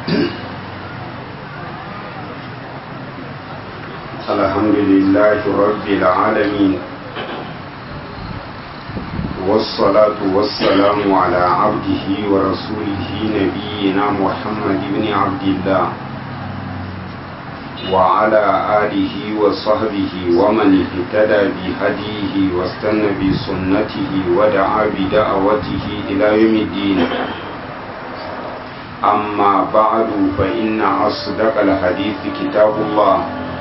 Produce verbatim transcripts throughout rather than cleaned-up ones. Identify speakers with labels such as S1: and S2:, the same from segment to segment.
S1: الحمد لله رب العالمين، والصلاة والسلام على عبده ورسوله نبينا محمد بن عبد الله وعلى آله وصحبه ومن اهتدى بهديه واستنى بسنته ودعا بدعوته إلى يوم الدين. أما بعد فإن أصدق الحديث كتاب الله،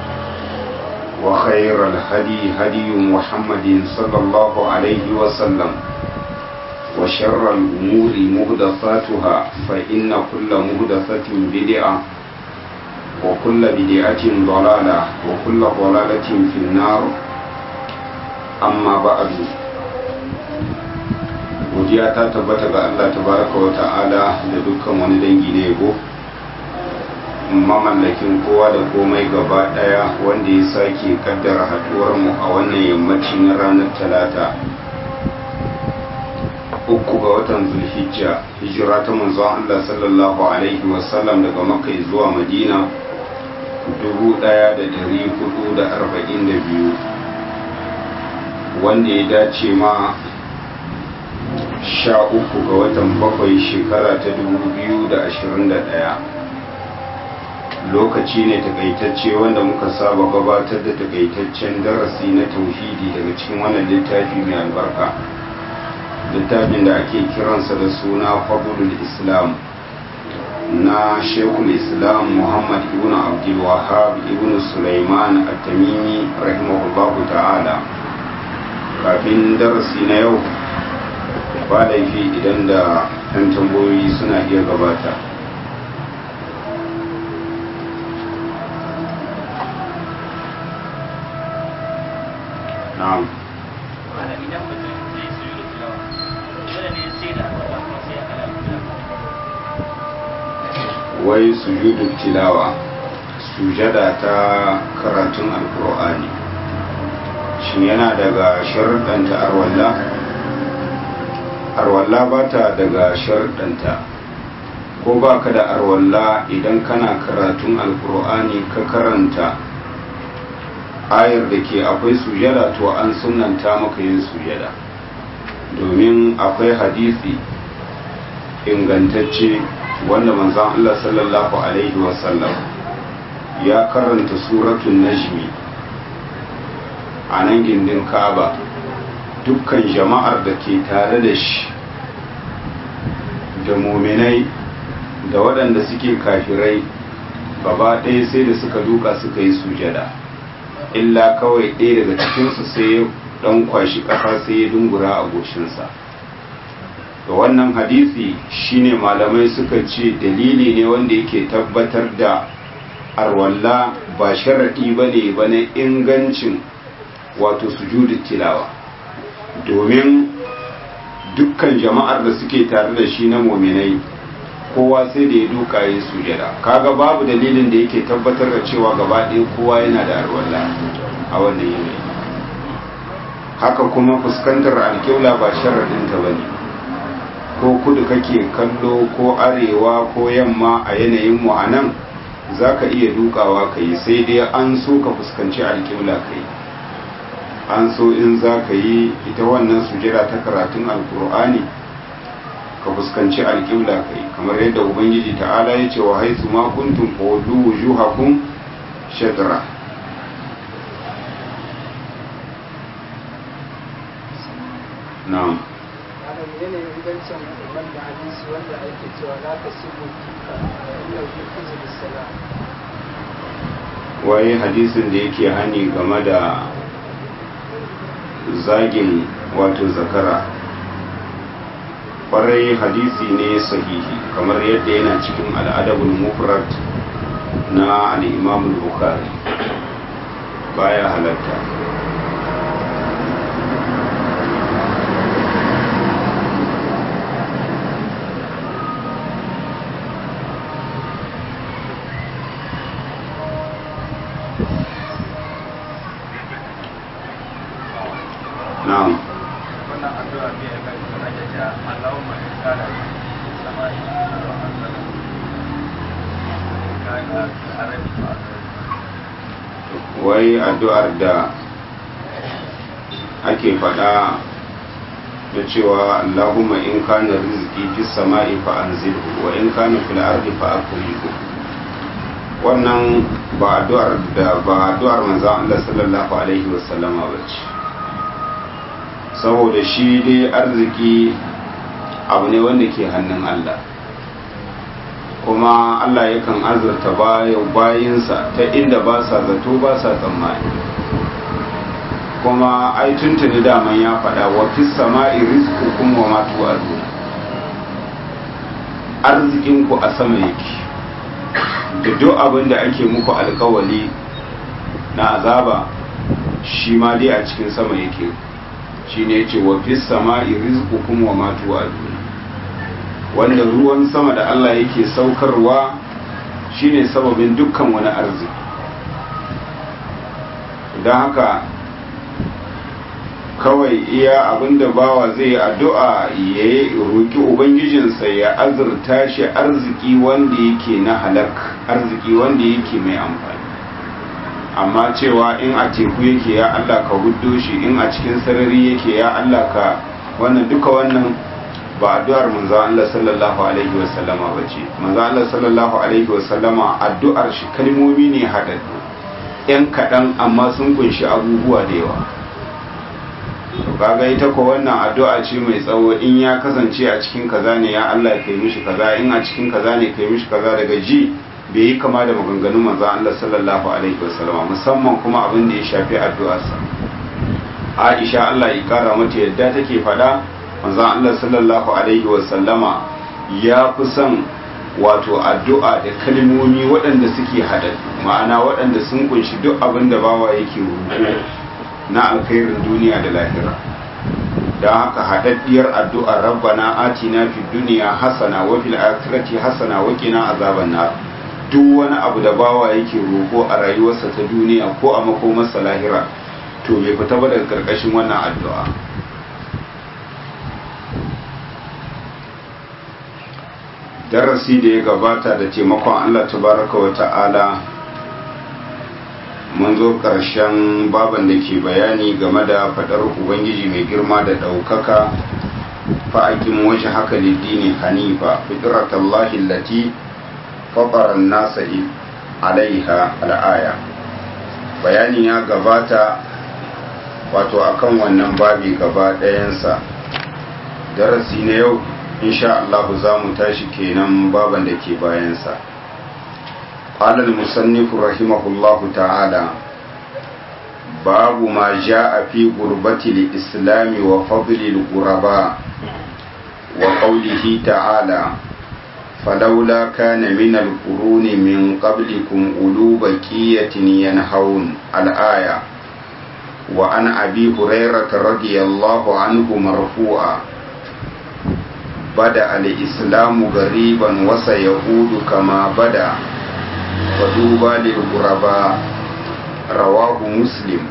S1: وخير الهدي هدي محمد صلى الله عليه وسلم، وشر الأمور محدثاتها فإن كل محدثة بدعة وكل بدعة ضلالة وكل ضلالة في النار. أما بعد، godiya ta tabbata ga Allah tabaraka wa ta'ala da dukkan wani dangi na yabo, mamallakin kowa da komai gaba daya, wanda ya sake kaddara haduwar mu a wannan yammacin ranar talata uku ga watan zulhijja, hijira ta manzon Allah sallallahu alaihi wasallam daga makka zuwa madina dubu daya da dari hudu da arba'in da biyu, wanda ya dace ma sha uku ga watan bakwai shekara ta dubu biyu da ashirin da daya. Lokaci ne takaitacce wanda muka saba gabatar da takaitaccen darasi na tauhidi daga cikin wannan littafi mai albarka, littafin da ake kiransa da suna fadlul islam na shekul islam muhammad ibn abdul wahhab ibn sulaiman at-tamimi rahimahullahu ta'ala. Kafin darasi na yau, ba laifi idan da ɗan tambayoyi suna iya gabata. na'am
S2: idan mutum zai su yi tilawa, dole ne sai da aka kuma sai aka lafiya.
S1: wai sujudu tilawa, sujada ta karatun alkur'ani, shin yana daga sharuɗanta arwalla? arwalla ba ta daga sharuɗanta. ko ba ka da arwalla, idan kana karatun alkur'ani ka karanta ayar da ke akwai sujada, to an sunanta maka yin sujada, domin akwai hadisi ingantacce wanda manzon Allah sallallahu alaihi wasallam ya karanta suratul najmi a nan gindin Kaaba. Dukkan jama'ar da ke tare da shi da muminai da waɗanda suke kafirai gaba ɗaya sai da suka duka suka yi sujada, illa kawai ɗaya daga cikinsu sai ya ɗan kwashi ƙasa sai ya dungura a goshinsa. da wannan hadisi shine malamai suka ce dalili ne wanda yake tabbatar da arwalla ba sharaɗi ba ne ba na ingancin wato sujudu tilawa, domin dukkan jama'ar da suke tare da shi na muminai kowa sai da ya duka yin sujada. Kaga babu dalilin da yake tabbatar da cewa gaba ɗaya kowa yana da arwalla a wannan yanayi. Haka kuma fuskantar alƙibla ba sharaɗinta ba ne, ko kudu kake kallo ko arewa ko yamma a yanayin mu a nan za ka iya dukawa ka yi, sai dai an so ka fuskanci alƙibla ka yi. An so in za ka yi ita wannan sujada ta karatun alkur'ani ka fuskanci alƙibla ka yi, kamar yadda ubangiji ta'ala ya ce wa haisu ma kuntum fawallu wujuhakum shadra. na'am
S3: yanayin ingancin wanda hadisi wanda ake cewa za ka shigo kika illa fi sala.
S1: waye hadisin da yake hani game da zagin wato zakara? kwarai hadisi ne sahihi, kamar yadda yana cikin al'adabul mufrad na al-imam al-bukhari. baya halatta. na'am
S2: wannan addu'a ne ga ake cewa Allahumma inna sama'i
S1: wai addu'ar da ake faɗa da cewa Allahumma in kana rizqi fis sama'i fa anzilhu wa in kana fil ardi fa akhrijhu, wannan ba addu'ar da ba addu'ar manzon Allah sallallahu alaihi wasallama bace, saboda shi dai arziki abu ne wanda ke hannun Allah, kuma Allah yakan azurta bayinsa ta inda ba sa zato ba sa tsammani, kuma ai tuntuni daman ya faɗa wa fis sama'i rizqukum wa ma tu'adun, arzikinku a sama yake da duk abin da ake muku alkawali na azaba shi ma dai a cikin sama yake, shi ne ce wa fis sama'i rizqukum wa ma tu'adun, wanda ruwan sama da Allah yake saukarwa shine sababin dukkan wani arziki. don haka kawai iya abinda bawa zai addu'a ya roki ubangijinsa ya azurta shi arziki wanda yake na halak, arziki wanda yake mai amfani, amma cewa in a teku yake ya Allah ka huddo shi, in a cikin sarari yake ya Allah ka wannan duka wannan ba addu'ar manzo Allah sallallahu alaihi wasallama bace. Manzo Allah sallallahu alaihi wasallama addu'ar shi kalmomi ne hadaddu yan kadan amma sun kunshi abubuwa da yawa. To kaga ita ko wannan addu'a ce mai tsawo, in ya kasance a cikin kaza ne ya Allah kai mishi kaza, in a cikin kaza ne kai mishi kaza, daga ji bai yi kama da maganganun manzo Allah sallallahu alaihi wasallama, musamman kuma abin da ya shafi addu'arsa. Aisha Allah ya kara mata yadda take fada manzo Allah sallallahu alaihi wasallama ya fi son wato addu'a da kalmomi waɗanda suke haɗa, ma'ana waɗanda sun kunshi duk abin da bawa yake roƙo na alkhairin duniya da lahira. don haka haɗaɗɗiyar addu'a rabbana atina fid dunya hasana wa fil akhirati hasana wa qina azaban nar, duk wani abu da bawa yake roƙo a rayuwarsa ta duniya ko a makomarsa lahira to bai fita ba daga karkashin wannan addu'a. Darasi da ya gabata da taimakon Allah tabaraka wa ta'ala mun zo ƙarshen baban da ke bayani game da faɗar Ubangiji mai girma da ɗaukaka, fa'aƙin waje haka liddini hanifa fitratallahi lati faɓaran nasa alaiha al'aya. Bayani ya gabata wato akan wannan babi gaba ɗayansa. Darasi na yau insha Allah za mu tashi kenan baban da ke bayansa. قال المصنف رحمه الله تعالى باب ما جاء في غربة الإسلام وفضل الغرباء وقوله تعالى فلولا كان من القرون من قبلكم أولو بقية ينهون الآية. وعن أبي هريرة رضي الله عنه مرفوعا بدأ الإسلام غريبا وسيعود كما بدأ وطوبى للغرباء. رواه مسلم.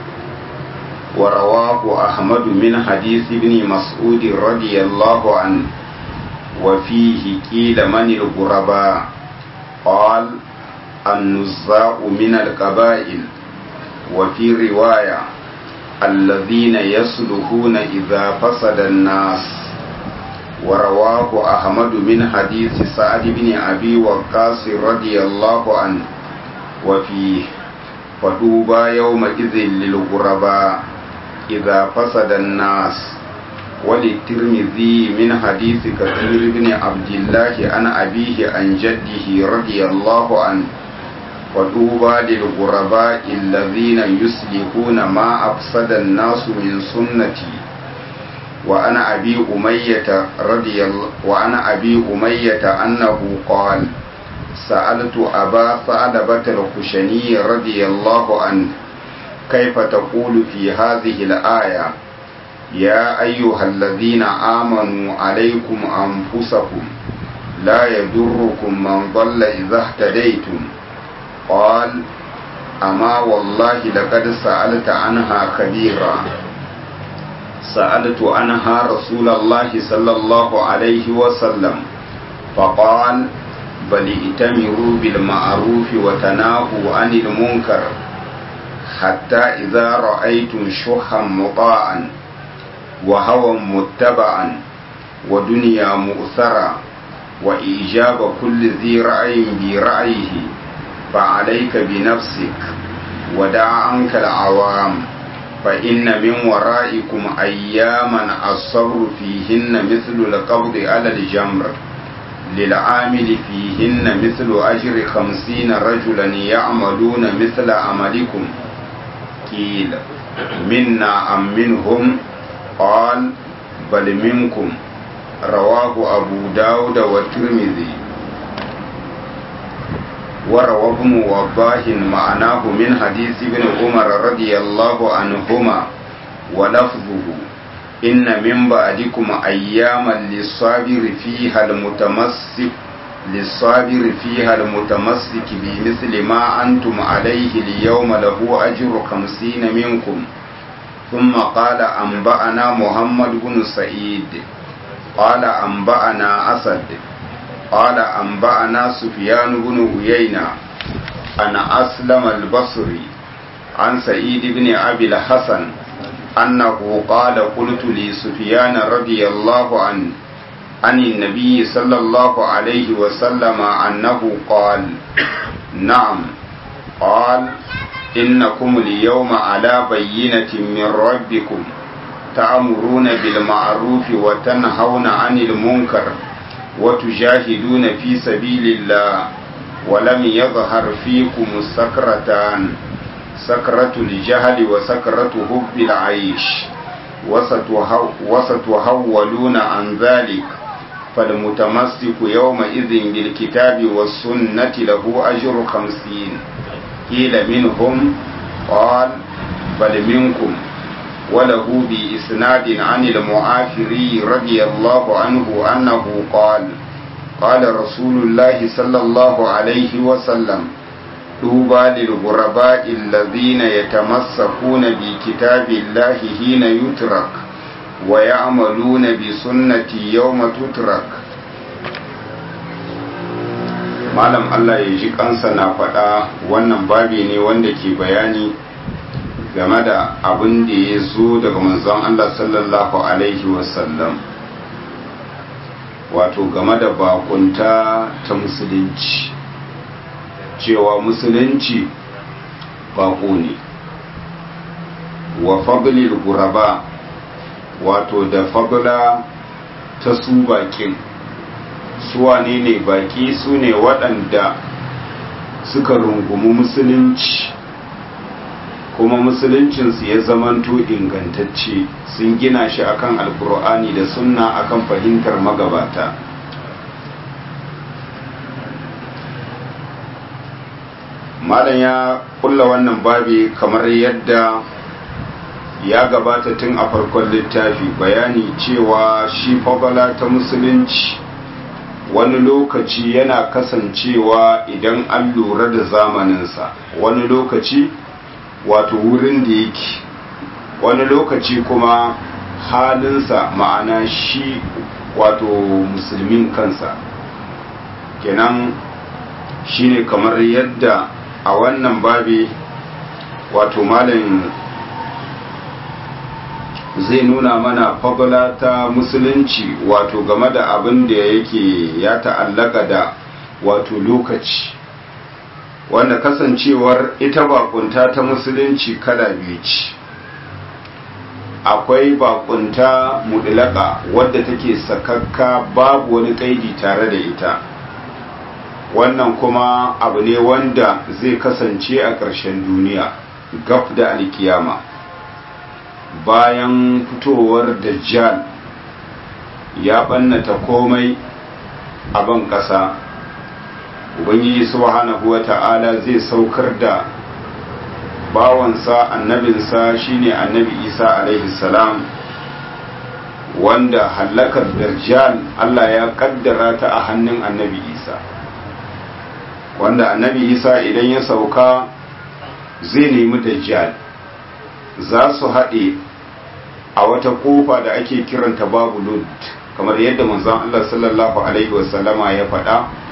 S1: ورواه أحمد من حديث ابن مسعود رضي الله عنه وفيه قيل من الغرباء قال النزاع من القبائل، وفي رواية الذين يصلحون إذا فسد الناس. ورواه أحمد من حديث سعد بن أبي وقاص رضي الله عنه وفيه فطوبى يومئذ للغرباء إذا فسد الناس. وللترمذي من حديث كثير بن عبد الله عن أبيه عن جده رضي الله عنه فطوبى للغرباء الذين يصلحون ما أفسد الناس من سنتي. وعن أبي أمية رضي الله وعن أبي أمية أنه قال سألت أبا ثعلبة الخشني رضي الله عنه كيف تقول في هذه الآية يا أيها الذين آمنوا عليكم أنفسكم لا يضركم من ضل إذا اهتديتم. قال أما والله لقد سألت عنها خبيرا. سألت عنها رسول الله صلى الله عليه وسلم فقال بل ائتمروا بالمعروف وتناهوا عن المنكر حتى إذا رأيتم شحا مطاعا وهوى متبعا ودنيا مؤثرا وإيجاب كل ذي رأي برأيه فعليك بنفسك ودع عنك العوام فإن من ورائكم أياما الصبر فيهن مثل القبض على الجمر للعامل فيهن مثل أجر خمسين رجلا يعملون مثل عملكم قيل منا أم منهم قال بل منكم رواه أبو داود والترمذي وروى ابن وضاح معناه من حديث ابن عمر رضي الله عنهما ولفظه إن من بعدكم أياما للصابر فيها المتمسك للصابر فيها المتمسك بمثل ما أنتم عليه اليوم له أجر خمسين منكم ثم قال أنبأنا محمد بن سعيد قال أنبأنا أسد قال أنبأنا سفيان بن عيينة عن أسلم البصري عن سعيد بن أبي الحسن أنه قال قلت لسفيان رضي الله عنه عن النبي صلى الله عليه وسلم أنه قال نعم قال إنكم اليوم على بينة من ربكم تأمرون بالمعروف وتنهون عن المنكر وتجاهدون في سبيل الله ولم يظهر فيكم السكرتان سكرة الجهل وسكرة حب العيش وستهولون عن ذلك فالمتمسك يومئذ بالكتاب والسنة له أجر خمسين قيل منهم قال بل منكم وله بإسناد عن المعافري رضي الله عنه أنه قال قال رسول الله صلى الله عليه وسلم طوبى للغرباء الذين يتمسكون بكتاب الله حين يترك ويعملون بسنتي يوم تترك. malam Allah ya ji kansa na faɗa wannan babi ne wanda ke bayani game da abin da ya zo daga manzon Allah sallallahu alaihi wasallam wato game da bakunta ta musulunci cewa musulunci bako ne wa fadlil guraba wato da fadla ta su bakin su wane ne baki su ne waɗanda suka rungumi musulunci kuma musuluncinsu ya zamanto ingantacce sun gina shi akan alkur'ani da sunna akan fahimtar magabata. Malam ya kulla wannan babi kamar yadda ya gabata tun a farkon littafi bayani cewa shi fadala ta musulunci wani lokaci yana kasancewa idan an lura da zamaninsa, wani lokaci wato wurin da yake, wani lokaci kuma halinsa, ma'ana shi wato musulmin kansa kenan shine kamar yadda a wannan babi wato malam zai nuna mana fadala ta musulunci wato game da abin da yake ya ta'allaka da wato lokaci, wanda kasancewar ita bakunta ta musulunci kala biyu ce. Akwai bakunta mudlaka wadda take sakakka babu wani kaidi tare da ita, wannan kuma abu ne wanda zai kasance a ƙarshen duniya gaf da alkiyama bayan fitowar dajjal ya ɓannata komai a ban ƙasa. Ubangiji subhanahu wa ta'ala zai saukar da bawansa annabinsa shine annabi Isa alaihi salam, wanda hallakar dajjal Allah ya kaddara ta a hannun annabi Isa, wanda annabi Isa idan ya sauka zai nemi dajjal, za su haɗe a wata ƙofa da ake kiranta babu lud, kamar yadda manzon Allah sallallahu alaihi wasallama ya faɗa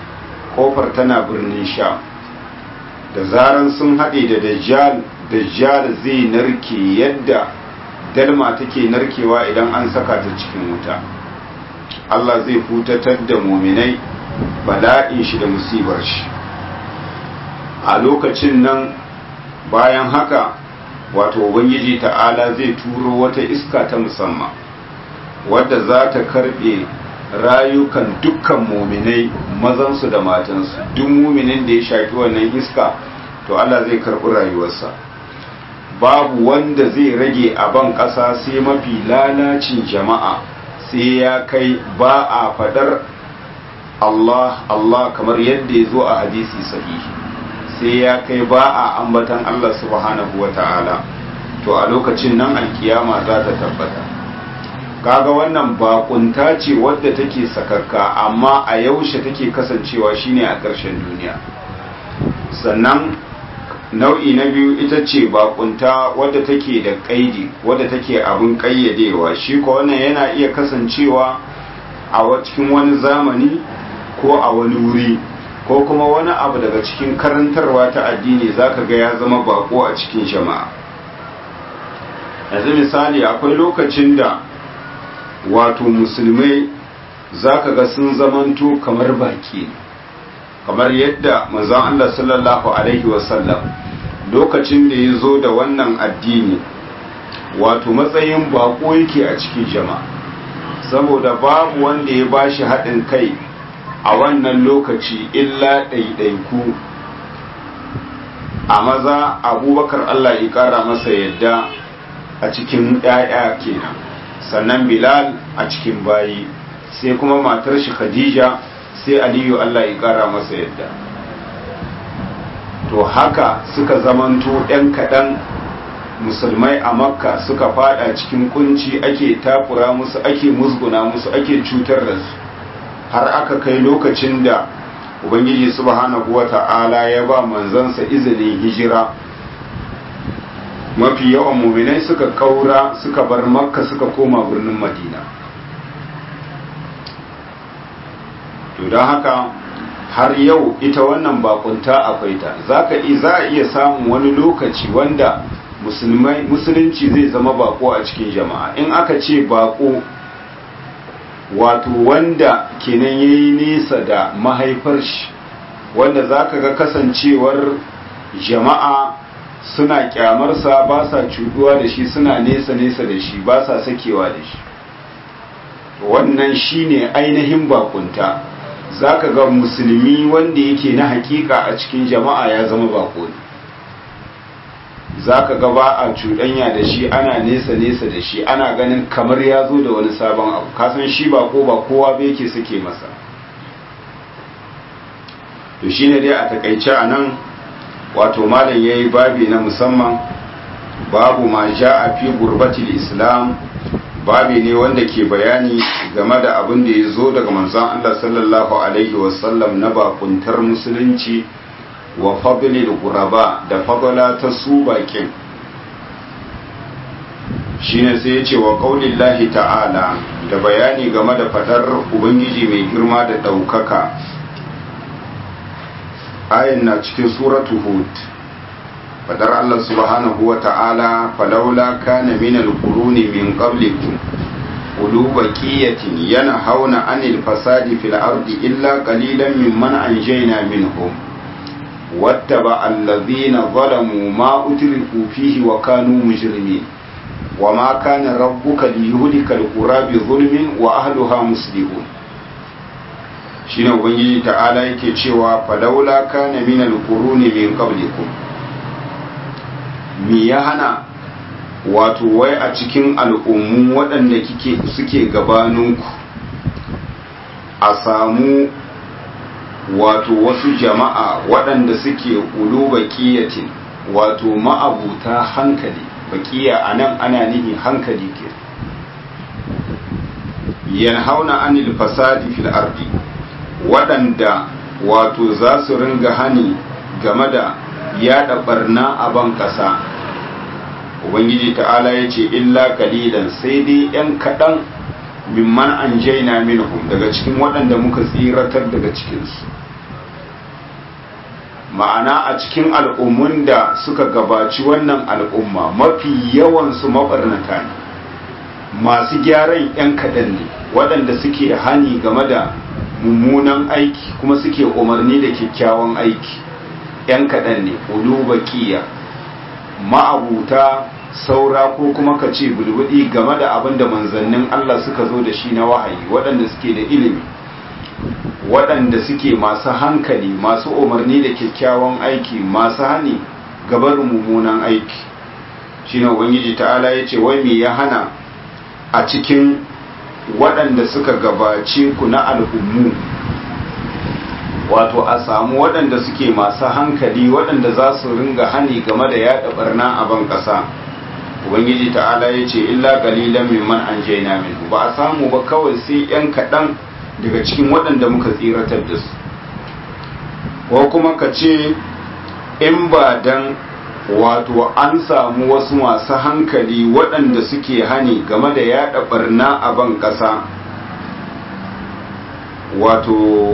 S1: kofar tana birnin sham. Da zaran sun haɗe da dajjal, dajjal zai narke yadda dalma take narkewa idan an saka ta cikin wuta. Allah zai futatar da muminai bala'in shi da musibar shi. A lokacin nan bayan haka wato ubangiji ta'ala zai turo wata iska ta musamman wadda za ta karbe rayukan dukkan muminai mazansu da matansu. Duk muminin da ya shaki wannan iska to Allah zai karbi rayuwarsa. Babu wanda zai rage a ban ƙasa sai mafi lalacin jama'a, sai ya kai ba a fadar Allah Allah kamar yadda ya zo a hadisi sahihi, sai ya kai ba a ambatan Allah subhanahu wa ta'ala. To a lokacin nan alkiyama za ta tabbata. Kaga wannan bakunta ce wadda take sakakka, amma a yaushe take kasancewa shine a ƙarshen duniya. Sannan nau'i na biyu ita ce bakunta wadda take da kaidi, wadda take abin kayyadewa. Shi ko wannan yana iya kasancewa a cikin wani zamani ko a wani wuri, ko kuma wani abu daga cikin karantarwa ta addini zaka ga ya zama bako a cikin jama'a. Yanzu misali, akwai lokacin da wato musulmai zaka ga sun zamanto kamar baki, kamar yadda manzon Allah sallallahu alaihi wasallam lokacin da ya zo da wannan addini wato matsayin bako yake a cikin jama'a, saboda babu wanda ya bashi haɗin kai a wannan lokaci illa ɗaiɗaiku. A maza Abubakar Allah ya ƙara masa yadda a cikin ‘ya'ya kenan, sannan Bilal a cikin bayi, sai kuma matar shi Khadija, sai Aliyu Allah ya ƙara masa yadda. To haka suka zamanto ‘yan kaɗan musulmai a Makka suka fada cikin kunci, ake takura musu, ake musguna musu, ake cutar da su, har aka kai lokacin da Ubangiji subhanahu wa ta'ala ya ba manzansa izinin hijira. Mafi yawan muminai suka kaura, suka bar Makka, suka koma birnin Madina. To don haka har yau ita wannan bakunta akwai ta. Zaka za a iya samun wani lokaci wanda musulmai musulunci zai zama bako a cikin jama'a. In aka ce bako, wato wanda kenan yayi nesa da mahaifar shi, wanda zaka ga kasancewar jama'a suna kyamarsa, ba sa cuduwa da shi, suna nesa nesa da shi, ba sa sakewa da shi. Wannan shine ainihin bakunta. Zaka ga musulmi wanda yake na hakika a cikin jama'a ya zama bako ne. Zaka ga ba a cuɗanya da shi, ana nesa nesa da shi, ana ganin kamar ya zo da wani sabon abu. Kasan shi bako ba kowa ba yake sake masa. To shine dai a takaice a nan wato malam yayi babi na musamman, babu ma ja'a fi gurbatil islam, babi ne wanda ke bayani game da abin da ya zo daga manzon Allah sallallahu alaihi wasallam na bakuntar musulunci wa fadlil guraba, da fadala ta su bakin. Shine sai ya ce wa qaulillahi ta'ala, da bayani game da fadar ubangiji mai girma da daukaka. Ayin na cikin suratu Hud, fadar Allah subhanahu wa ta'ala, falaula kana minal quruni min qablikum ulu baqiyatin yanhauna anil fasadi fil ardi illa qalilan mimman anjayna minhum wattaba alladhina zalamu ma utrifu fihi wa kanu mujrimin wama kana rabbuka liyuhlika alqura bi zulmin wa ahliha muslihun. Shine ubangiji ta'ala yake cewa falaula kana minal quruni min qablikum, me ya hana wato wai a cikin al'ummu waɗanda kike suke gabaninku a samu wato wasu jama'a waɗanda suke ulu baqiyatin, wato ma'abuta hankali. Baqiya anan ana nihi hankali ke. Yanhauna anil fasadi fil ardi, waɗanda wato za su ringa hani game da yaɗa barna a ban ƙasa. Ubangiji ta'ala ya ce illa kalilan, sai dai ‘yan kaɗan mimman an jaina minhum, daga cikin waɗanda muka tsiratar daga cikinsu. ma'ana a cikin al'ummun da suka gabaci wannan al'umma mafi yawansu mabarnata ne, masu gyaran 'yan kaɗan ne, waɗanda suke hani game da mummunan aiki kuma suke umarni da kyakkyawan aiki 'yan kaɗan ne, ulu baƙiya ma'abuta saura ko kuma ka ce bulbudi game da abin da manzannin Allah suka zo da shi na wahayi, waɗanda suke da ilimi, waɗanda suke masu hankali, masu umarni da kyakkyawan aiki, masu hani gabar mummunan aiki. Shi ne Ubangiji ta'ala ya ce, wai me ya hana a cikin waɗanda suka gabace ku na al'ummu, wato a samu waɗanda suke masu hankali, waɗanda za su ringa hani game da yaɗa barna a ban ƙasa. Ubangiji ta'ala ya ce, illa qalilan mimman anjayna minhu, ba a samu ba kawai sai 'yan kaɗan daga cikin waɗanda muka tsiratar da su. Ko kuma ka ce in ba dan wato an samu wasu masu hankali waɗanda suke hani game da yaɗa barna a ban ƙasa, wato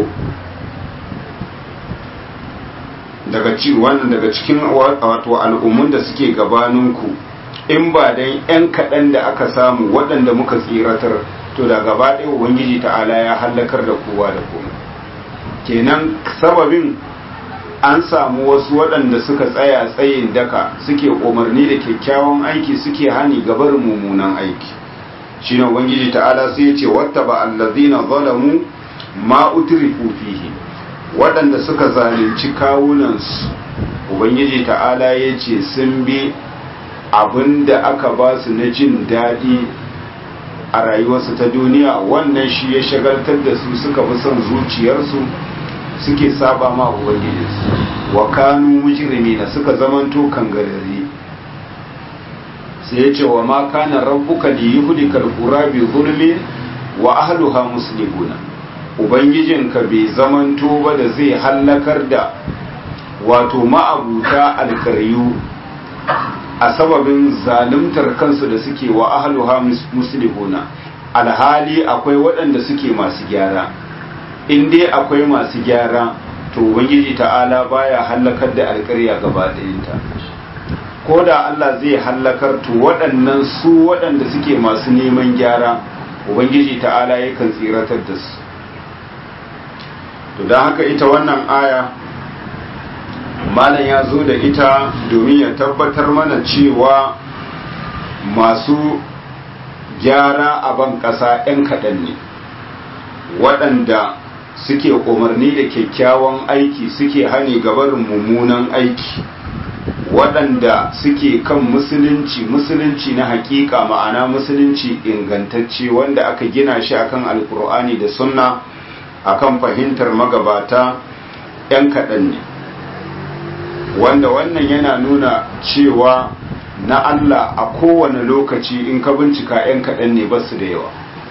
S1: daga wannan daga cikin wato al'ummun da suke gabaninku, in ba dan 'yan kaɗan da aka samu waɗanda muka tsiratar, to da gaba ɗaya Ubangiji ta'ala ya hallakar da kowa da komai. Kenan sababin an samu wasu waɗanda suka tsaya tsayin daka suke umarni da kyakkyawan aiki, suke hani gabar mummunan aiki. Shine Ubangiji ta'ala sai ya ce, wattaba allazina zalamu ma utrifu fihi, waɗanda suka zalunci kawunansu, Ubangiji ta'ala ya ce sun bi abinda aka ba su na jin daɗi a rayuwarsu ta duniya, wannan shi ya shagaltar da su, suka fi son zuciyarsu, suke saba ma ubangijinsu, wa kanu mujrimina, suka zamanto kangarari. sai ya ce wa ma kana rabbuka li yuhlikal qura bi zulmi wa ahluha muslimuna, ubangijinka bai zamanto ba da zai hallakar da wato ma'abuta alkaryu a sababin zaluntar kansu da suke wa ahluha muslimuna, alhali akwai waɗanda suke masu gyara. In dai akwai masu gyara, to ubangiji ta'ala baya hallakar da alƙarya gaba ɗayanta. Ko da Allah zai hallakar, to waɗannan su waɗanda suke masu neman gyara, ubangiji ta'ala yakan tsiratar da su. To don haka ita wannan aya malam ya zo da ita domin ya tabbatar mana cewa masu gyara a ban ƙasa 'yan kaɗan ne, waɗanda suke umarni da kyakkyawan aiki, suke hani gabarin mummunan aiki, waɗanda suke kan musulunci musulunci na hakika, ma'ana musulunci ingantacce wanda aka gina shi akan alkur'ani da sunna, akan fahimtar magabata, 'yan kaɗan ne, wanda wannan yana nuna cewa na Allah a kowane lokaci in ka bincika 'yan kaɗan ne, ba su da yawa.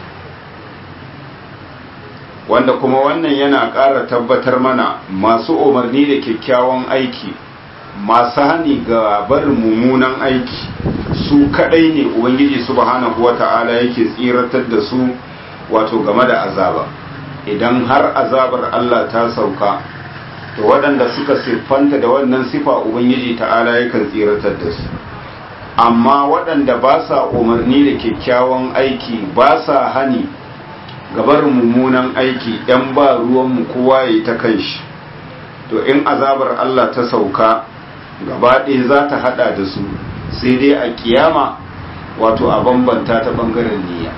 S1: Wanda kuma wannan yana ƙara tabbatar mana masu umarni da kyakkyawan aiki, masu hani ga barin mummunan aiki, su kaɗai ne Ubangiji subhanahu wata'ala yake tsiratar da su wato game da azaba. Idan har azabar Allah ta sauka, to waɗanda suka siffanta da wannan sifa Ubangiji ta'ala yakan tsiratar da su. Amma waɗanda ba sa umarni da kyakkyawan aiki, ba sa hani gabar mummunan aiki, ‘yan ba ruwanmu kowa ya yi ta kanshi, to in azabar Allah ta sauka gaba ɗaya za ta haɗa da su, sai dai a kiyama wato a bambanta ta ɓangaren niyya.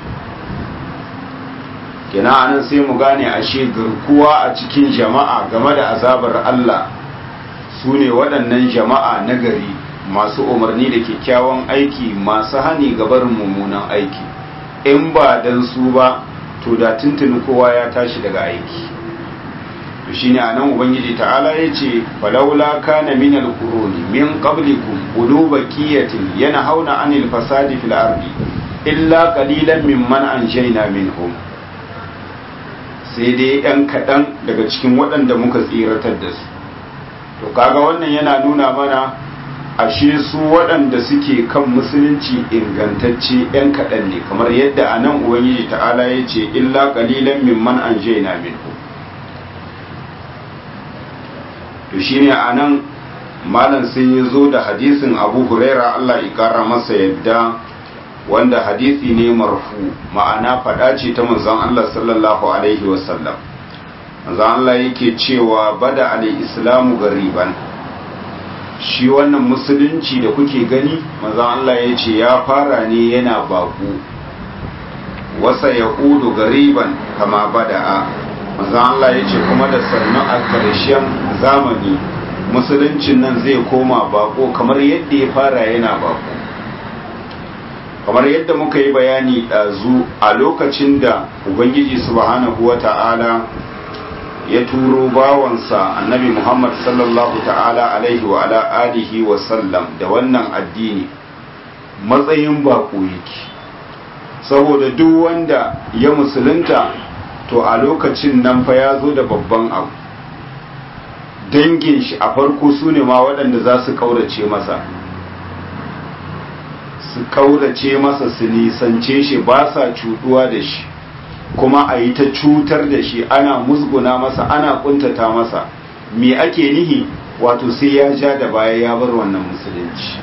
S1: Kina anan sai mu gane ashe garkuwa a cikin jama'a game da azabar Allah su ne waɗannan jama'a na gari, masu umarni da kyakkyawan aiki, masu hani gabarin mummunan aiki. In ba dan su ba, to da tuntuni kowa ya tashi daga aiki. To shine anan ubangiji ta'ala yace falawla kana min al-quruni min qablikum ulu baqiyatin yanhauna 'anil fasadi fil ardi illa qalilan mimman anjayna minhum. Sai dai ɗan kaɗan daga cikin waɗanda muka tsiratar da su. To kaga wannan yana nuna mana ashe su waɗanda suke kan musulunci ingantacce ‘yan kaɗan ne, kamar yadda a nan Ubangiji ta'ala ya ce illa ƙalilan mimman an jaina minhu. To to shine anan malam sun yi zo da hadisin Abu Huraira Allah ya kara masa yadda, wanda hadisi ne marfu, ma'ana fada ce ta manzon Allah sallallahu alaihi wasallam. manzon Allah yake cewa bada al-islamu gariban, shi wannan musulunci da kuke gani manzon Allah ya ce ya fara ne yana baku, wasa yaqudu gariban kama bada'a. manzon Allah ya ce kuma da sannu a ƙarshen zamani musuluncin nan zai koma bako kamar yadda ya fara yana bako. kamar yadda muka yi bayani ɗazu a lokacin da ubangiji subhanahu wa ta'ala ya turo bawansa annabi Muhammad sallallahu ta'ala alaihi wa ala alihi wa sallam da wannan addini, matsayin bako yake, saboda duk wanda ya musulunta to a lokacin nan fa ya zo da babban abu. Dangin shi a farko su ne ma waɗanda za su kaurace masa su kaurace masa su nisance shi, ba sa cuɗuwa da shi, kuma a yi ta cutar da shi, ana musguna masa, ana kuntata masa. Me ake nihi? Wato sai ya ja da baya ya bar wannan musulunci.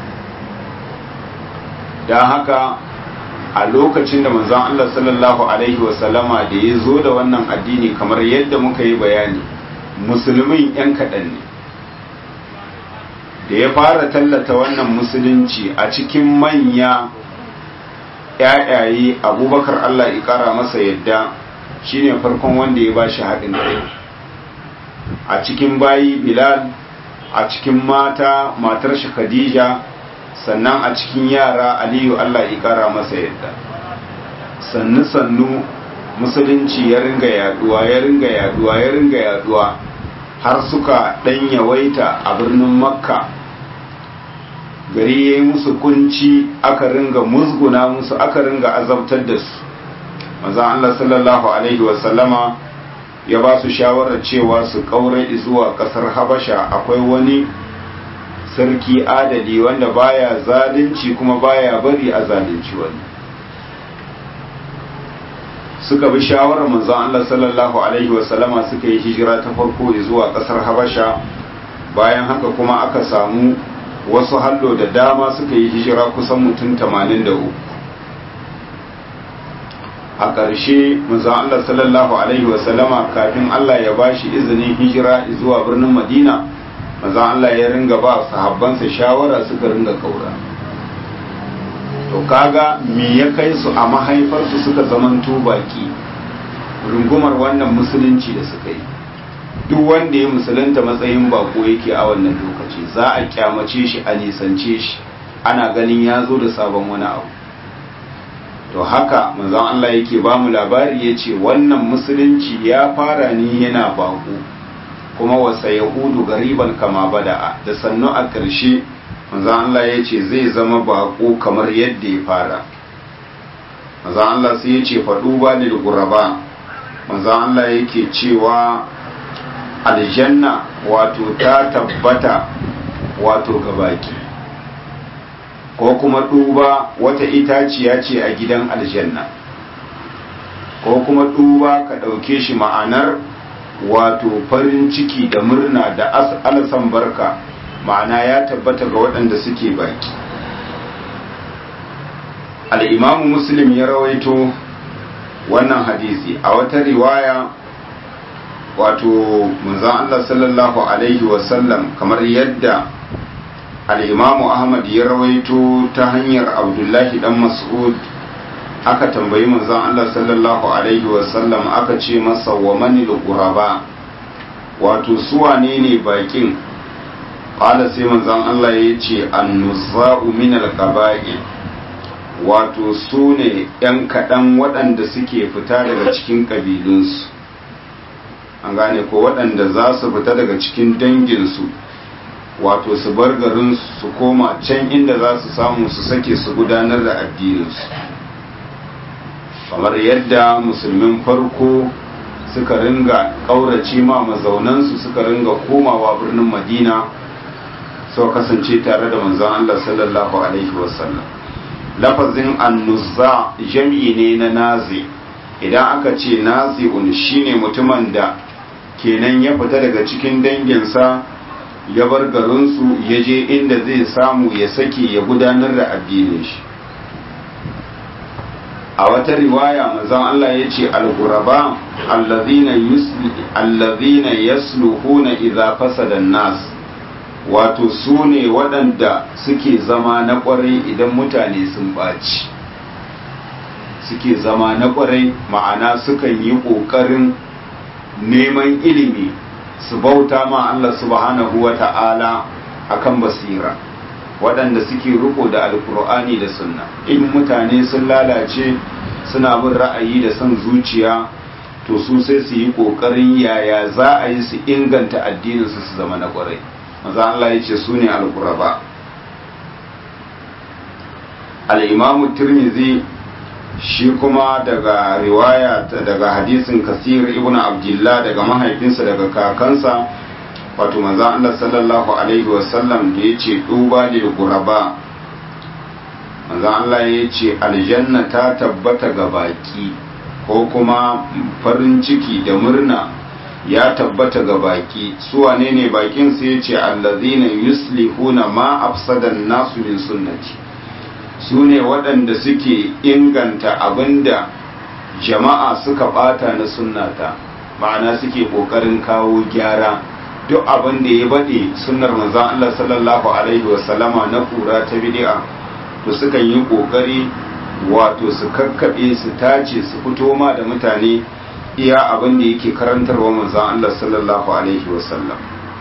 S1: don haka a lokacin da manzon Allah sallallahu alaihi wasallama da ya zo da wannan addini, kamar yadda muka yi bayani, musulmin yan kaɗan ne. Da ya fara tallata wannan musulunci a cikin manya ‘ya'yaye, Abubakar Allah ya ƙara masa yadda shine farkon wanda ya ba shi haɗin kai. A cikin bayi Bilal, a cikin mata matar shi Khadija, sannan a cikin yara Aliyu Allah ya ƙara masa yadda. Sannu sannu musulunci ya ringa yaduwa ya ringa yaduwa ya ringa yaduwa har suka ɗan yawaita a birnin Makka. Gari ya yi musu kunci, aka ringa musguna musu, aka ringa azabtar da su. Manzon Allah sallallahu alaihi wasallama ya ba su shawarar cewa su kaure zuwa kasar Habasha, akwai wani sarki adali wanda baya zalunci kuma baya bari a zalunci wani. Suka bi shawarar manzon Allah sallallahu alaihi wasallama suka yi hijira ta farko zuwa kasar Habasha. Bayan haka kuma aka samu wasu hallo da dama suka yi hijira kusan mutum tamanin da uku. A ƙarshe manzon Allah sallallahu alaihi wasallama kafin Allah ya bashi izinin hijira zuwa birnin Madina, manzon Allah ya ringa ba sahabbansa shawara, suka ringa kaura. To kaga me ya kai su a mahaifarsu suka zamanto baki rungumar wannan musulunci da suka yi. Duk wanda ya musulunta matsayin bako yake a wannan lokaci, za a kyamace shi, a nisance shi, ana ganin ya zo da sabon wani abu. To haka manzon Allah yake ba mu labari, ya ce wannan musulunci ya fara ni yana bako, kuma wasa yahudu gariban kama bada'a, da sannu a ƙarshe manzon Allah ya ce zai zama bako kamar yadda ya fara. Manzon Allah sai ya ce faɗu ba lil guraba, manzon Allah yake cewa aljanna wato ta tabbata wato gabaki, ko kuma duba wata itaciya ce a gidan aljanna, ko kuma duba ka ɗauke shi ma'anar wato farin ciki da murna da alasan barka, ma'ana ya tabbata ga waɗanda suke baki. Al'imamu Muslim ya rawaito wannan hadisi a wata riwaya, wato manzon Allah sallallahu alaihi wasallam kamar yadda al-Imamu Ahmad ya rawaito ta hanyar Abdullahi dan Mas'ud, aka tambayi manzon Allah sallallahu alaihi wasallam aka ce masa wa manil ghuraba, wato su wane ne bakin? Qala sai manzon Allah ya ce an-nusa'u min al-qaba'il, wato su ne yan kaɗan waɗanda suke fita daga cikin ƙabilunsu. An gane ko waɗanda za su fita daga cikin danginsu, wato su bar garin su koma can inda za su samu su sake su gudanar da addininsu, kamar yadda musulmin farko suka ringa ƙaurace ma mazaunansu, suka ringa komawa birnin Madina, sau kasance tare da manzon Allah sallallahu alaihi wasallam. Lafazin annuzza jam'i ne na nazi. Idan aka ce nazi'un shine mutumin da kenan ya fita daga cikin danginsa ya bar garinsu ya je inda zai samu ya sake ya gudanar da addinin shi. A wata riwaya manzon Allah ya ce al-ghuraba allazina yusli allazina yasluhuna idza fasada an-nas, wato su ne waɗanda suke zama na ƙwarai idan mutane sun ɓaci, suke zama na ƙwarai ma'ana sukan yi ƙoƙarin neman ilimi su bauta ma Allah subhanahu wa ta'ala akan basira, waɗanda suke riko da alkur'ani da sunna. In mutane sun lalace suna bin ra'ayi da son zuciya, to su sai su yi ƙoƙarin yaya za a yi su inganta addininsu su zama na ƙwarai. maza Allah ya ce su ne alkuraba. Al'imamu Tirmidhi shi kuma daga riwaya daga hadisin Kasir ibn Abdullah daga mahaifinsa daga kakansa, wato maza Allah sallallahu alaihi wasallam da ya ce duba lil guraba, maza Allah ya ce aljanna ta tabbata ga baki, ko kuma farin ciki da murna ya tabbata ga baki. Su wane ne bakin? sai ya ce allazina yuslihuna ma afsadan nasu min sunnati, su ne waɗanda suke inganta abinda jama'a suka bata na sunnata, ma'ana suke ƙoƙarin kawo gyara. Duk abin da ya baɗe sunnar manzon Allah sallallahu alaihi wasallama na kura ta bid'a, to sukan yi ƙoƙari wato su kakkaɓe su tace su fito ma da mutane iya abin da yake karantarwa manzon Allah sallallahu alaihi wasallam.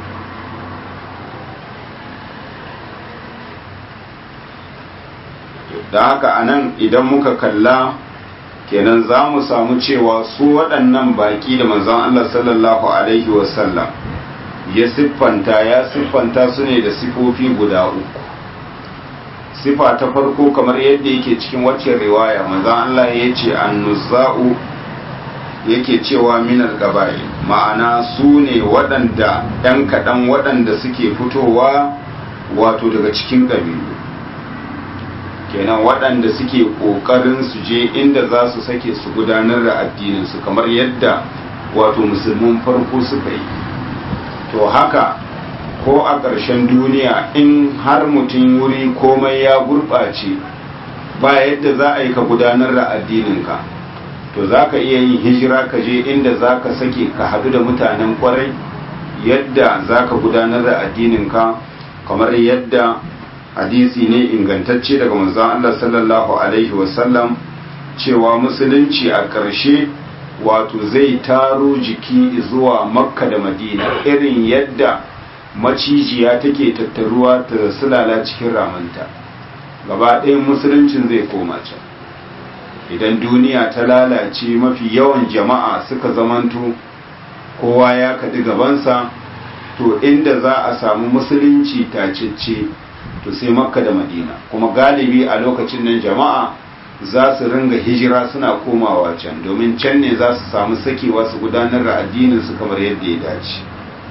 S1: da haka anan idan muka kalla kenan za mu samu cewa su waɗannan baƙi da manzon Allah sallallahu alaihi wasallam ya siffanta ya siffanta su ne da sifofi guda uku. Sifa ta farko kamar yadda yake cikin wacce riwaya manzon Allah ya ce annuza'u, yake cewa minal gaba'i, ma'ana su ne waɗanda ɗan kaɗan waɗanda suke fitowa wato daga cikin ƙabilu, kenan waɗanda suke ƙoƙarin su je inda za su sake su gudanar da addininsu kamar yadda wato musulmin farko suka yi. To haka ko a ƙarshen duniya in har mutum wuri komai ya gurɓace ba yadda za a yi ka gudanar da addininka, to za ka iya yin hijira ka je inda za ka sake ka haɗu da mutanen ƙwarai yadda za ka gudanar da addininka, kamar yadda hadisi ne ingantacce daga manzon Allah sallallahu alaihi wasallam cewa musulunci a ƙarshe wato zai taro jiki zuwa makka da madina irin yadda macijiya take tattaruwa ta sulala cikin ramanta. Gaba ɗayan musuluncin zai koma can. Idan duniya ta lalace mafi yawan jama'a suka zamanto kowa ya kaɗi gabansa, to inda za a samu musulunci tacece to sai makka da madina, kuma galibi a lokacin nan jama'a za su ringa hijira suna komawa can, domin can ne za su samu sakewa su gudanar da addininsu kamar yadda ya dace.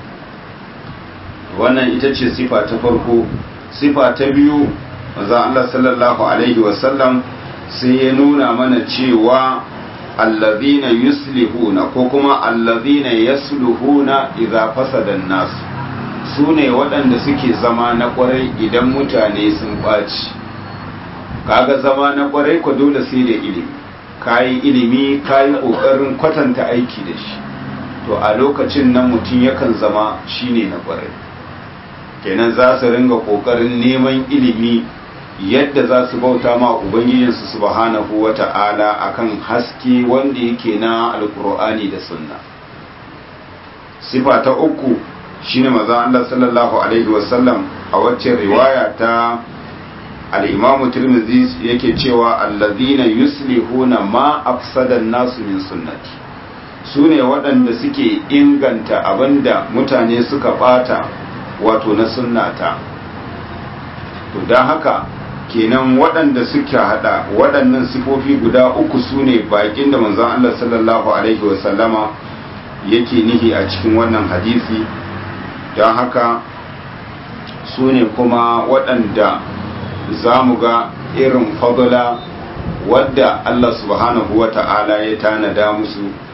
S1: Wannan ita ce sifa ta farko. Sifa ta biyu, manzon Allah sallallahu alaihi wasallam sai ya nuna mana cewa allazina yuslihuna ko kuma allazina yasluhuna idza fasada an-nas, su ne waɗanda suke zama na ƙwarai idan mutane sun ɓaci. Kaga zama na ƙwarai ko dole sai da ilimi, kayi ilimi kayi ƙoƙarin kwatanta aiki da shi, to a lokacin nan mutum yakan zama shine na ƙwarai. Kenan za su ringa ƙoƙarin neman ilimi yadda za su bauta ma ubangijinsu subhanahu wata'ala akan haske wanda yake na alkur'ani da sunna. Sifa ta uku shine manzon Allah sallallahu alaihi wasallam a wacce riwaya ta al-Imam Tirmidhi yake cewa allazina yuslihuna ma afsada an-nasu min sunnati, sune waɗanda suke inganta abinda mutane suka bata wato na sunnata. To dan haka kenan waɗanda suke hada waɗannan sifofi guda uku sune bakin da manzon Allah sallallahu alaihi wasallama yake nihi a cikin wannan hadisi. Don haka su ne kuma waɗanda za mu ga irin fadula wadda Allah subhanahu wa ta'ala ya tanada musu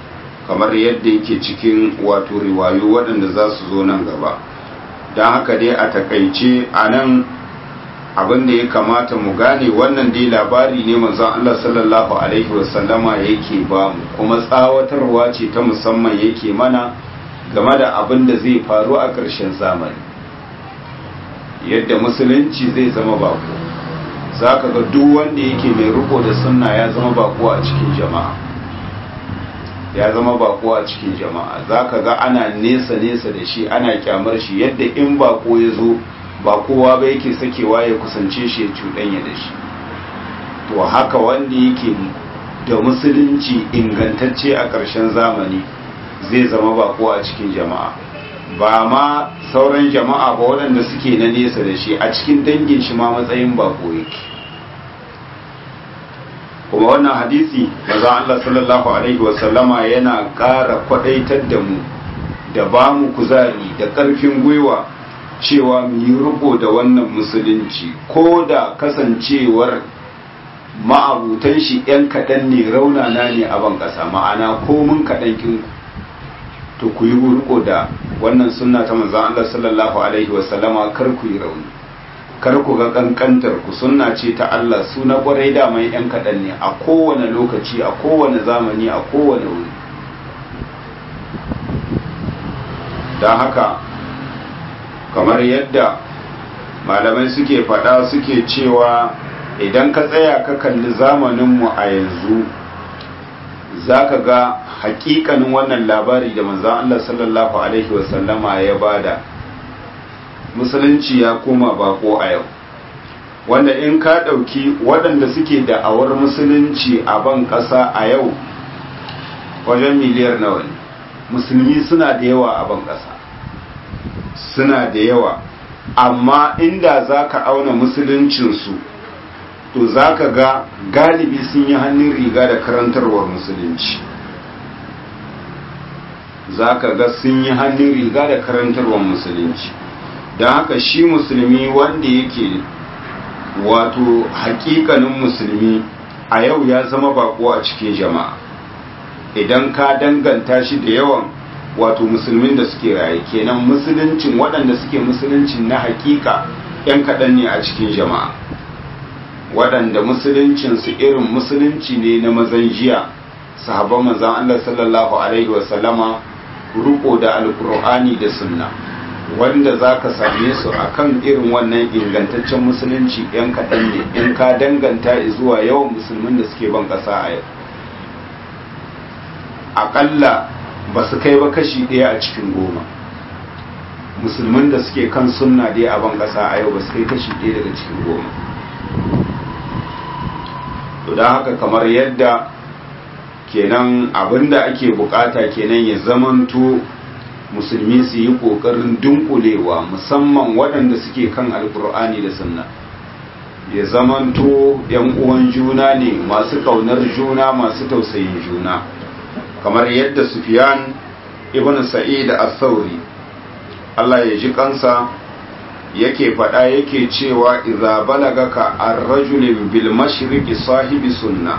S1: kamar yadda yake cikin wato riwayo waɗanda za su zo nan gaba. don haka dai a takaice a nan abin da ya kamata mu gane wannan dai labari ne manzon Allah sallallahu alaihi wasallama yake ba mu, kuma tsawatarwa ce ta musamman yake mana game da abin da zai faru a ƙarshen zamani, yadda musulunci zai zama bako. za ka ga duk wanda yake mai riko da sunna ya zama bako a cikin jama'a ya zama bako a cikin jama'a za ka ga ana nesa nesa da shi, ana kyamar shi, yadda in bako ya zo ba kowa ba yake sakewa ya kusance shi ya cuɗanya da shi. to haka wanda yake da musulunci ingantacce a ƙarshen zamani zai zama bako a cikin jama'a, ba ma sauran jama'a ba waɗanda suke na nesa da shi, a cikin dangin shi ma matsayin bako yake. kuma wannan hadisi maza Allah sallallahu alaihi wasallama yana ƙara kwaɗaitar da mu da ba mu kuzari da ƙarfin gwiwa cewa mu yi riko da wannan musulunci, ko da kasancewar ma'abutan shi ‘yan kaɗan ne, raunana ne a ban ƙasa, ma'ana ko mun kaɗan kin to ku yi riko da wannan sunna ta manzon Allah sallallahu alaihi wasallama, kar ku yi rauni, kar ku ga kankantar ku. Sunna ce ta Allah, su na kwarai da mai ‘yan kaɗan ne a kowane lokaci, a kowane zamani, a kowane wuri. don haka kamar yadda malamai suke faɗa suke cewa idan ka tsaya ka kalli zamaninmu a yanzu za ka ga hakikanin wannan labari da manzan Allah sallallahu Alaihi wasallama ya bada. Musulunci ya koma bako a yau, wanda in ka ɗauki waɗanda suke da'awar musulunci a ban ƙasa a yau wajen miliyar nawa ne. Musulmi suna da yawa a ban ƙasa, suna da yawa, amma inda za ka auna musuluncinsu to za ka ga galibi sun yi hannun riga da karantarwar musulunci, za ka ga sun yi hannun riga da karantarwar musulunci. don haka shi musulmi wanda yake wato hakikanin musulmi a yau ya zama bako a cikin jama'a, idan ka danganta shi da yawan wato musulmin da suke raye. kenan musuluncin waɗanda suke musuluncin na hakika ‘yan kaɗan ne a cikin jama'a, waɗanda musuluncinsu irin musulunci ne na mazan jiya, sahabban manzan Allah sallallahu Alaihi wasallama, ruko da alkur'ani da sunna, wanda za ka same su a kan irin wannan ingantaccen musulunci ‘yan kaɗan ne in ka danganta zuwa yawan musulmin da suke ban ƙasa a yau. Aƙalla ba su kai ba kashi ɗaya a cikin goma musulmin da suke kan sunna dai a ban ƙasa a yau, ba su kai kashi ɗaya daga cikin goma. to da haka kamar yadda kenan abinda ake bukata kenan ya zamanto musulmi su yi ƙoƙarin dunkulewa, musamman waɗanda suke kan alkur'ani da sunna, ya zamanto ‘yan uwan juna ne, masu ƙaunar juna, masu tausayin juna, kamar yadda Sufyan ibn Sa'id as-Sauri, Allah ya ji kansa, yake faɗa yake cewa idza balagaka ar-rajulun bil mashriqi sahibi sunna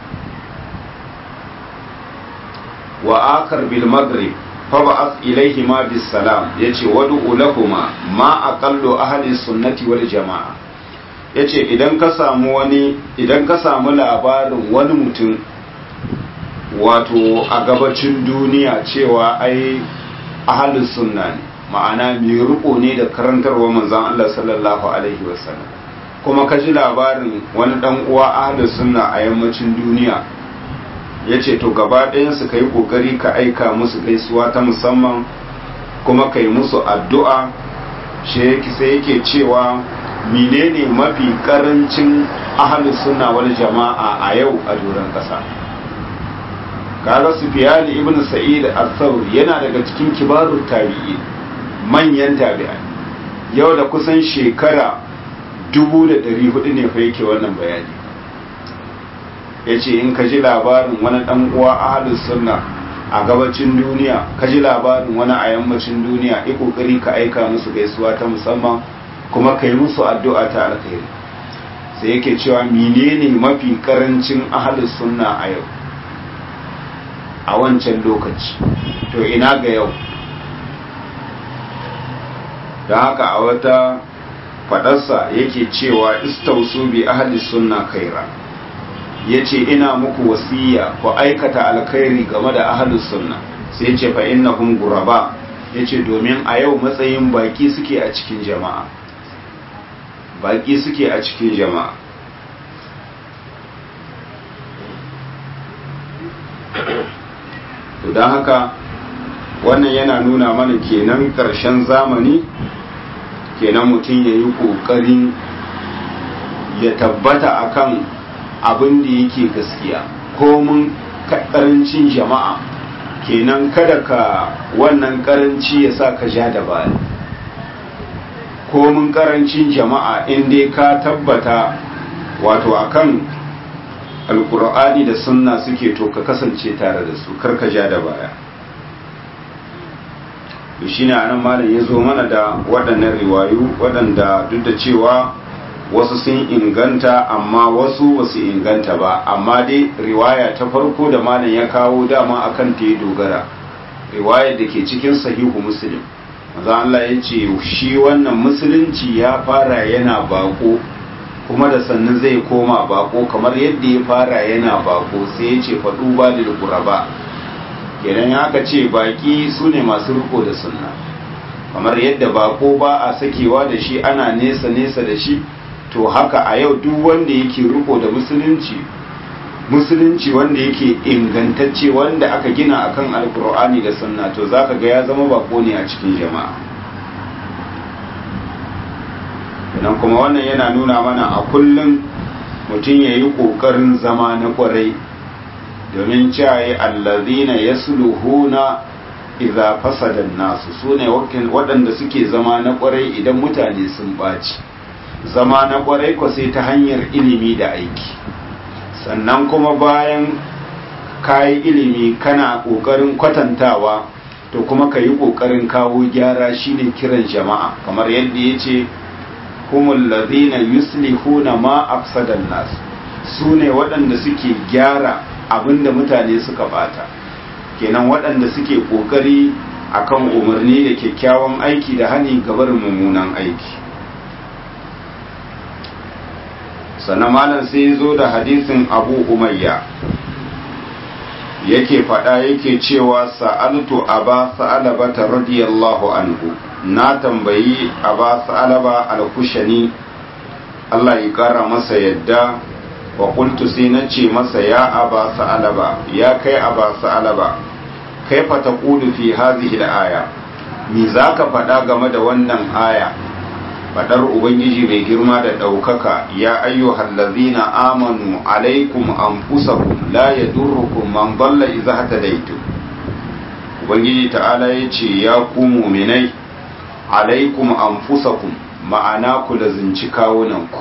S1: wa akar bil maghrib fab'ath ilayhima bis salam, yace wad'u lahumma ma aqallu ahli sunnati wal jamaa. yace idan ka samu wani idan ka samu labarin wani mutum wato a gabacin duniya cewa ai ahli sunna ne, ma'ana mai riko ne da karantarwa manzon Allah sallallahu alaihi wasallam, kuma ka ji labarin wani dan uwa ahli sunna a yammacin duniya, ya ce to gaba ɗayansu ka yi ƙoƙari ka aika musu gaisuwa ta musamman, kuma ka yi musu addu'a. Sai yake cewa menene mafi ƙarancin ahalus sunna wal jama'a a yau a doron ƙasa. kaga Sufyan ibn Sa'id as-Sauri yana daga cikin kibarut tabi'i, manyan tabi'ai, yau da kusan shekara dubu da ɗari hudu ne fa yake wannan bayani. ya ce in ka ji labarin wani ɗan uwa ahlus sunna a gabacin duniya, ka ji labarin wani a yammacin duniya, yi kokari ka aika musu gaisuwa ta musamman, kuma ka yi musu addu'a ta alkhairi. sai yake cewa menene mafi karancin ahlus sunna a yau, a wancan lokaci, to ina ga yau. da haka a wata fadarsa yake cewa istausu bi ahli sunna khaira, yace ina muku wasiya ku aikata alkhairi game da ahli sunna, sai yace fa innahum guraba, yace domin a yau matsayin baki suke a cikin jama'a, baki suke a cikin jama'a. to don haka wannan yana nuna mana kenan ƙarshen zamani kenan mutum ya yi ƙoƙarin ya tabbata akan abin da yake gaskiya ko mun ƙarancin jama'a, kenan kada ka wannan ƙaranci ya sa ka ja da baya, ko mun ƙarancin jama'a in dai ka tabbata wato akan alkur'ani da sunna suke, to ka kasance tare da su, karka ja da baya. to shine anan malam ya zo mana da waɗannan riwayu waɗanda duk da cewa wasu sun inganta amma wasu ba su inganta ba, amma dai riwaya ta farko da malam ya kawo dama akan ta yi dogara, riwayar da ke cikin sahihu muslim. manzo Allah ya ce shi wannan musulunci ya fara yana bako kuma da sannan zai koma bako, kamar yadda ya fara yana bako, sai ya ce faɗu ba da guraba, kenan haka ce baki su ne masu riko da sunna, kamar yadda bako ba a sakewa da shi ana nesa nesa da shi, to haka a yau duk wanda yake riko da musulunci musulunci wanda yake ingantacce wanda aka gina akan alkur'ani da sunna, to zaka ga ya zama bako ne a cikin jama'a. nan kuma wannan yana nuna mana a kullum mutum ya yi ƙoƙarin zama na ƙwarai, domin caye allazina yasluhuna idza fasada nasu, su ne waɗanda suke zama na ƙwarai idan mutane sun ɓaci. Zama na ƙwarai ko sai ta hanyar ilimi da aiki, sannan kuma bayan kayi ilimi kana ƙoƙarin kwatantawa, to kuma ka yi ƙoƙarin kawo gyara shine kiran jama'a, kamar yadda ya ce humul ladhina yuslihuna ma afsadan nas, su ne waɗanda suke gyara abinda mutane suka bata, kenan waɗanda suke ƙoƙari akan umarni da kyakkyawan aiki da hani gabarin mummunan aiki. sannan malam sai zo da hadisin Abu Umayya yake faɗa yake cewa sa'altu aba sa'alaba radiyallahu anhu, na tambayi aba sa'alaba al-kushani Allah ya kara masa yadda, wa qultu sai nace masa ya aba sa'alaba, ya kai aba sa'alaba, kaifa taqulu fi hadhihi al-aya, me zaka faɗa game da wannan aya, fadar ubangiji mai girma da ɗaukaka, ya ayyuhal ladzina amanu alaikum anfusakum la yadurrukum man dalla idza hatadaytum. Ubangiji ta'ala yace ya ku mu'minai alaikum anfusakum, ma'ana ku lazinci kawunanku,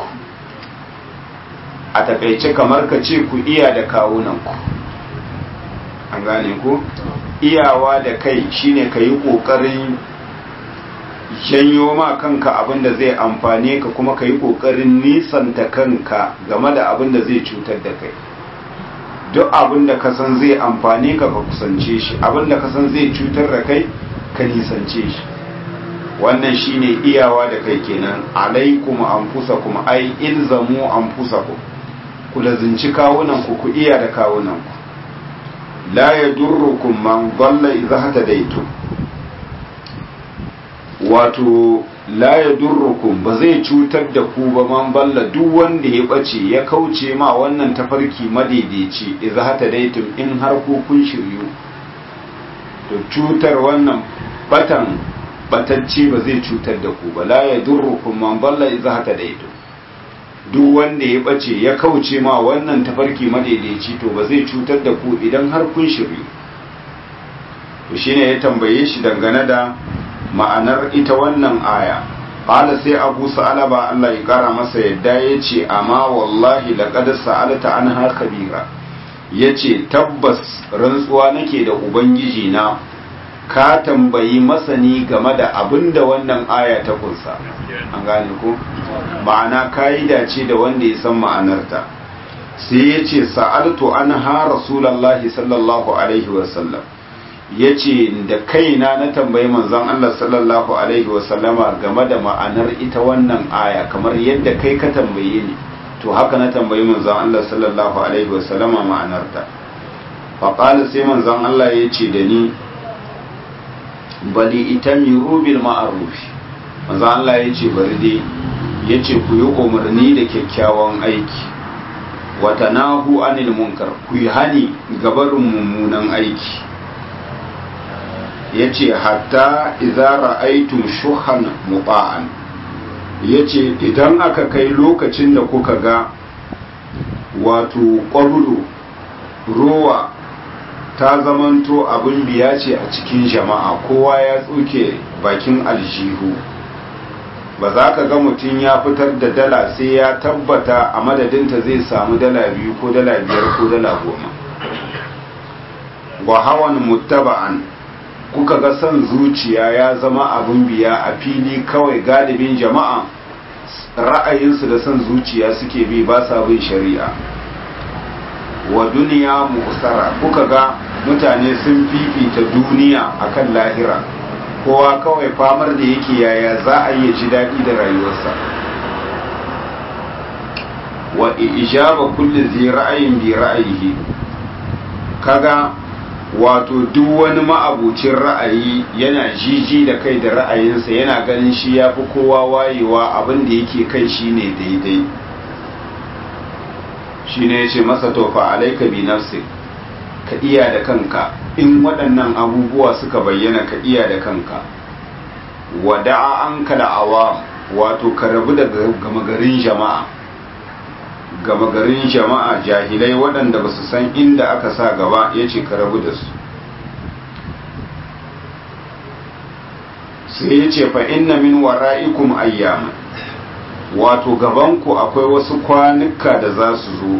S1: a takaice kamar ka ce ku iya da kawunanku, an gane ku, iyawa da kai shine ka yi ƙoƙarin janyo ma kanka abin da zai amfane ka, kuma ka yi ƙoƙarin nisanta kanka game da abin da zai cutar da kai. Duk abin da ka san zai amfane ka ka kusance shi, abin da ka san zai cutar da kai ka nisance shi. Wannan shine iyawa da kai kenan. Alaikum anfusakum ai ilzamu anfusakum, ku lazinci kawunan ku ku iya da kawunan ku. La yadurrukum man dalla idza hatadaytum, wato la yadurrukum ba zai cutar da ku ba man balla duk wanda ya bace ya kauce ma wannan tafarki madaidaici idza hatadaytum, in har ku kun shiryu, to cutar wannan batan batacce ba zai cutar da ku ba. La yadurrukum man balla idza hatadaytum, duk wanda ya bace ya kauce ma wannan tafarki madaidaici, to ba zai cutar da ku idan har kun shiryu. to shine ya tambaye shi dangane da ma'anar ita wannan aya. Qala sai Abu Sa'alaba Allah ya kara masa yadda yace amma wallahi laqad sa'alta anha kabira, yace tabbas rantsuwa nake da ubangiji na ka tambayi masani game da abinda wannan aya ta kunsa. An gane ko ma'ana kai dace da wanda ya san ma'anarta. sai ya ce sa'altu an ha rasulallahi sallallahu alaihi wasallam ya ce da kaina na tambayi manzon Allah sallallahu alaihi wasallama game da ma'anar ita wannan aya kamar yadda kai ka tambaye ni to haka na tambayi manzon Allah sallallahu alaihi wasallama ma'anarta faƙala sai manzon Allah ya ce da ni bali ita miru bil ma'arufi manzon Allah ya ce bari dai ya ce ku yi umarni da kyakkyawan aiki wata nahu anil munkar ku yi hani gabarin mummunan aiki ya ce hatta izara aitun shuhan muba'an ya ce idan aka kai lokacin da kuka ga wato ƙwarro rowa ta zamanto abin biya ce a cikin jama'a kowa ya tsuke bakin aljihu ba za ka ga mutum ya fitar da dala sai ya tabbata a madadinta zai samu dala biyu ko dala biyar ko dala goma wa hawan muttaba'an kuka ga son zuciya ya zama abin biya a fili kawai galibin jama'a ra'ayinsu da son zuciya suke bi ba sa bin shari'a wa duniya mu'sara kuka ga mutane sun fifita duniya akan lahira kowa kawai famar da yake yaya za a yi ji daɗi da rayuwarsa wa ijaba kulli zai ra'ayin bi ra'ayihi kaga wato duk wani ma'abucin ra'ayi yana jiji da kai da ra'ayinsa yana ganin shi ya fi kowa wayewa abin da yake kai shine daidai shine ya ce masa tofa alaika bi nafsi ka iya da kanka in waɗannan abubuwa suka bayyana ka iya da kanka wada'a an kala awa wato ka rabu da gama garin jama'a gama garin jama'a jahilai waɗanda ba su san inda aka sa gaba ya ce ka rabu da su sai ya ce fa inna min wara'ikum ayyama wato gabanku akwai wasu kwanuka da za su zo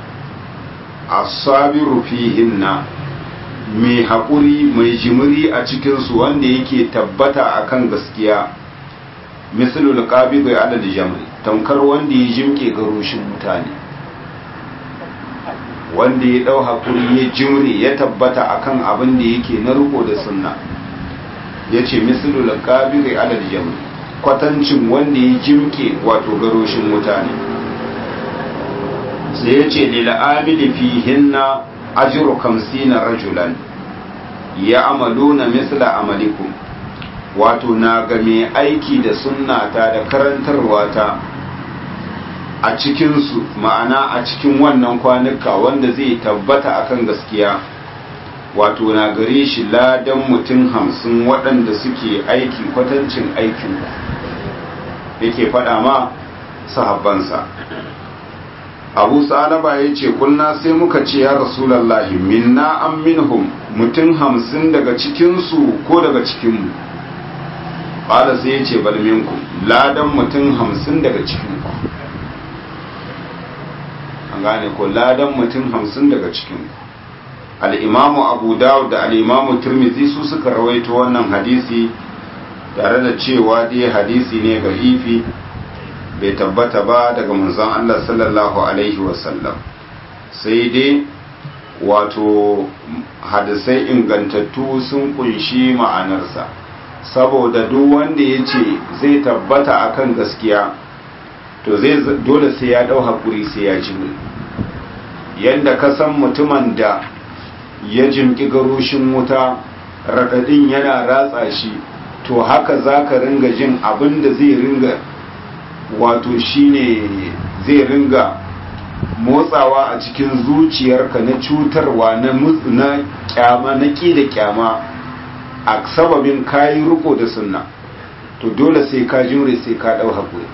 S1: asabiru fihinna mai haƙuri mai jimiri a cikinsu wanda yake tabbata akan gaskiya misalul qabidu ala jamri tamkar wanda ya jimke garushin mutane wanda ya dau haƙuri ya jimri ya tabbata akan abin da yake na riko da sunna yace misalul qabidu ala jamri kwatancin wanda ya jimke wato garushin mutane sai ya ce lil'amili fihinna ajiru kamsina rajulan ya amalu na misla amalikum wato na ga mai aiki da sunnata da karantarwa ta a cikinsu ma'ana a cikin wannan kwanuka wanda zai tabbata akan gaskiya wato na gare shi ladan mutum hamsin waɗanda suke aiki kwatancin aikin yake faɗa ma sahabbansa abu salaba ya ce kunna sai muka ce ya rasulallahi minna an minhum mutum hamsin daga cikinsu ko daga cikinmu ƙada sai ya ce balminku ladan mutum hamsin daga cikinku an gane ko ladan mutum hamsin daga cikinku al'imamu abu dawud da al'imamu turmizi su suka rawaito wannan hadisi tare da cewa dai hadisi ne ga ifi bai tabbata ba daga manzon Allah sallallahu alaihi wasallam sai dai wato hadisai ingantattu sun kunshi ma'anarsa saboda duk wanda ya ce zai tabbata akan gaskiya to zai dole sai ya dau hakuri sai ya ji yanda ka san mutumin da ya jimki garushin wuta raɗaɗin yana ratsa shi to haka zaka ringa jin abin da zai ringa wato shine zai ringa motsawa a cikin zuciyarka na cutarwa na na kyama na ki da kyama a sababin kayi riko da sunna to dole sai ka jure sai ka dau hakuri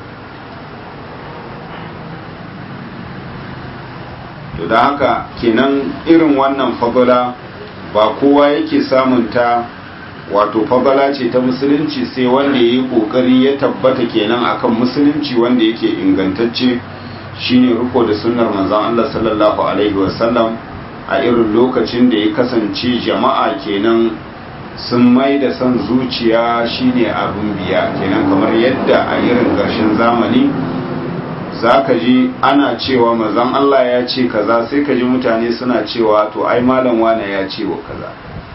S1: to da haka kenan irin wannan fadala ba kowa yake samun ta wato fadala ce ta musulunci sai wanda ya yi kokari ya tabbata kenan akan musulunci wanda yake ingantacce shine riko da sunnar manzon Allah sallallahu alaihi wasallam a irin lokacin da ya kasance jama'a kenan sun mai da son zuciya shine abin biya kenan kamar yadda a irin ƙarshen zamani za ka ji ana cewa manzon Allah ya ce kaza, sai ka ji mutane suna cewa to ai malam wane ya ce wa kaza.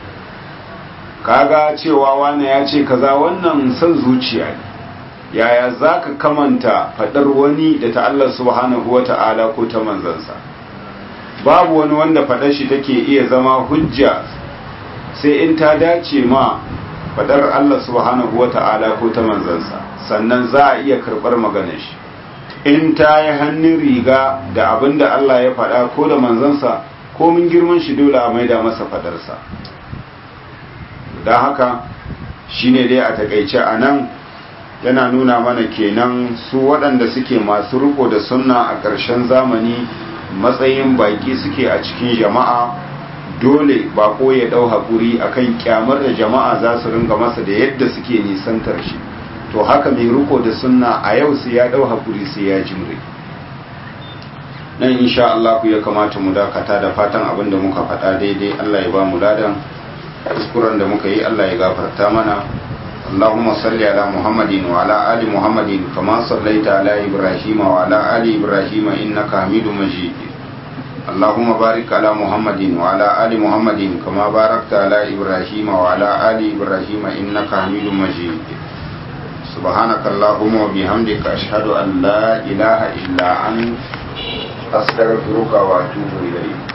S1: Kaga cewa wane ya ce kaza wannan son zuciya ne. Yaya za ka kamanta faɗar wani da ta Allah subhanahu wa ta'ala ko ta manzansa? Babu wani wanda faɗar shi take iya zama hujja sai in ta dace ma faɗar Allah subhanahu wa ta'ala ko ta manzansa, sannan za a iya karɓar maganar shi. In ta yi hannun riga da abin da Allah ya faɗa ko da manzansa, ko min girman shi dole a maida masa faɗarsa. Don haka shi ne dai a taƙaice a nan yana nuna mana kenan su waɗanda suke masu riko da sunna a ƙarshen zamani matsayin baƙi suke a cikin jama'a, dole baƙo ya ɗau haƙuri akan kyamar da jama'a za su ringa masa da yadda suke nisantar shi. To haka mai riko da sunna a yau sai ya ɗau haƙuri sai ya jimre. Nan insha Allah ku ya kamata mu dakata, da fatan abin da muka faɗa daidai Allah ya ba mu ladan, kuskuren da muka yi Allah ya gafarta mana. اللهم صل على محمد وعلى آل محمد كما صليت على إبراهيم وعلى آل إبراهيم إنك حميد مجيد. اللهم بارك على محمد وعلى آل محمد كما باركت على إبراهيم وعلى آل إبراهيم إنك حميد مجيد. سبحانك اللهم وبحمدك أشهد أن لا إله إلا أنت أستغفرك وأتوب إليك.